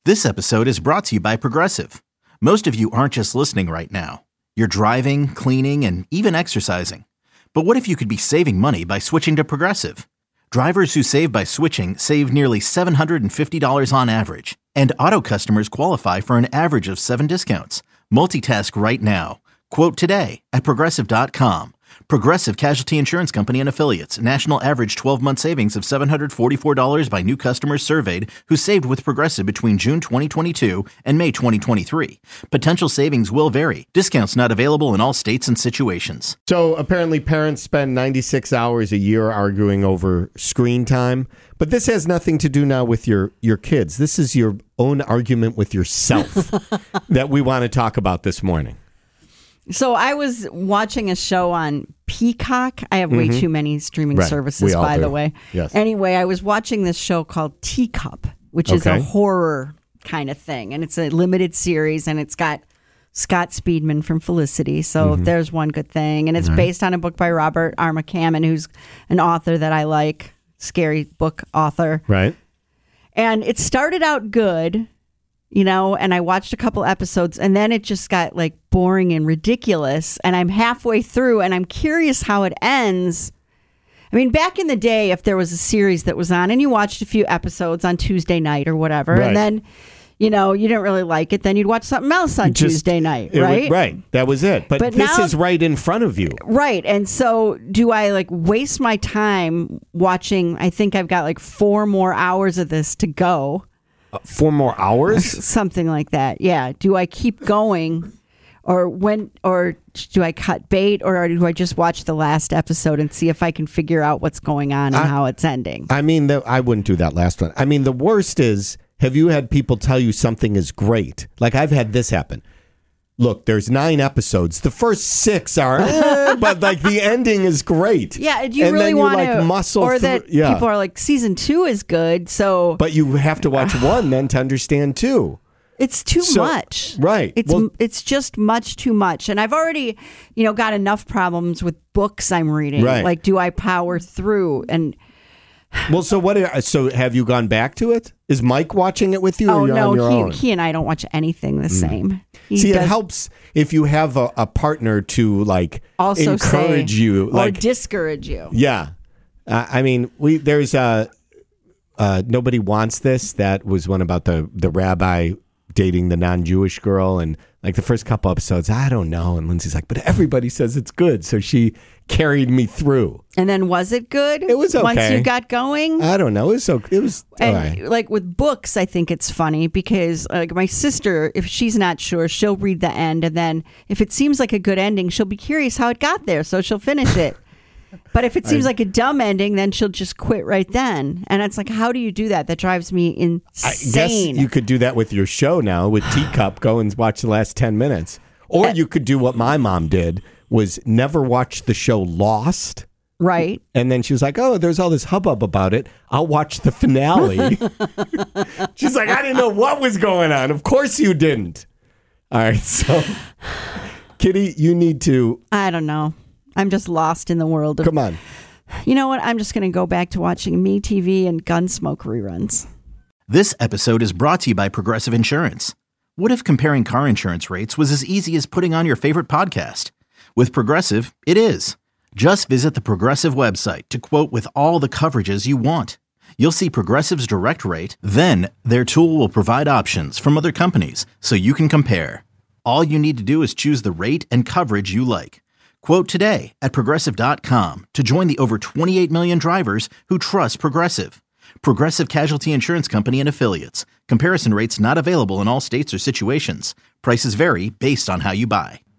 This episode is brought to you by Progressive. Most of you aren't just listening right now. You're driving, cleaning, and even exercising. But what if you could be saving money by switching to Progressive? Drivers who save by switching save nearly $750 on average. And auto customers qualify for an average of 7 discounts. Multitask right now. Quote today at Progressive.com. Progressive Casualty Insurance Company and Affiliates. National average 12-month savings of $744 by new customers surveyed who saved with Progressive between June 2022 and May 2023. Potential savings will vary. Discounts not available in all states and situations. So apparently parents spend 96 hours a year arguing over screen time. But this has nothing to do now with your kids. This is your own argument with yourself that we want to talk about this morning. So I was watching a show on Peacock. I have way too many streaming services, by the way. Yes. Anyway, I was watching this show called Teacup, which is a horror kind of thing. And it's a limited series, and it's got Scott Speedman from Felicity. So there's one good thing. And it's based on a book by Robert R. McCammon, who's an author that I like, scary book author. Right. And it started out good. You know, and I watched a couple episodes, and then it just got like boring and ridiculous. And I'm halfway through, and I'm curious how it ends. I mean, back in the day, if there was a series that was on and you watched a few episodes on Tuesday night or whatever, and then, you know, you didn't really like it, then you'd watch something else on Tuesday night, right? Right. That was it. But this now, is right in front of you. Right. And so do I like waste my time watching? I think I've got like 4 more hours of this to go. 4 more hours? Something like that. Yeah. Do I keep going or do I cut bait, or do I just watch the last episode and see if I can figure out what's going on and how it's ending? I mean, I wouldn't do that last one. I mean, the worst is, have you had people tell you something is great? Like I've had this happen. Look, there's 9 episodes. The first 6 are, but like the ending is great. Yeah, do you really want to muscle or through? That people are like, season 2 is good, so. But you have to watch 1 then to understand 2. It's too much, right? It's just much too much, and I've already, got enough problems with books I'm reading. Right. Like, do I power through and? Well, so so have you gone back to it? Is Mike watching it with you? Oh, or you're no, on your own? He and I don't watch anything the same. It helps if you have a partner to like also encourage you, like or discourage you. Yeah, I mean, there's Nobody Wants This. That was one about the rabbi dating the non-Jewish girl, and like the first couple episodes, I don't know. And Lindsay's like, but everybody says it's good, so she carried me through. And then was it good? It was okay. Once you got going? I don't know. It was and all right. Like with books, I think it's funny because like my sister, if she's not sure, she'll read the end. And then if it seems like a good ending, she'll be curious how it got there. So she'll finish it. But if it seems like a dumb ending, then she'll just quit right then. And it's like, how do you do that? That drives me insane. I guess you could do that with your show now with Teacup. Go and watch the last 10 minutes. Or you could do what my mom did, was never watch the show Lost. Right. And then she was like, oh, there's all this hubbub about it. I'll watch the finale. She's like, I didn't know what was going on. Of course you didn't. All right. So, Kitty, you need to. I don't know. I'm just lost in the world of. Come on. You know what? I'm just going to go back to watching MeTV and Gunsmoke reruns. This episode is brought to you by Progressive Insurance. What if comparing car insurance rates was as easy as putting on your favorite podcast? With Progressive, it is. Just visit the Progressive website to quote with all the coverages you want. You'll see Progressive's direct rate, then their tool will provide options from other companies so you can compare. All you need to do is choose the rate and coverage you like. Quote today at Progressive.com to join the over 28 million drivers who trust Progressive. Progressive Casualty Insurance Company and Affiliates. Comparison rates not available in all states or situations. Prices vary based on how you buy.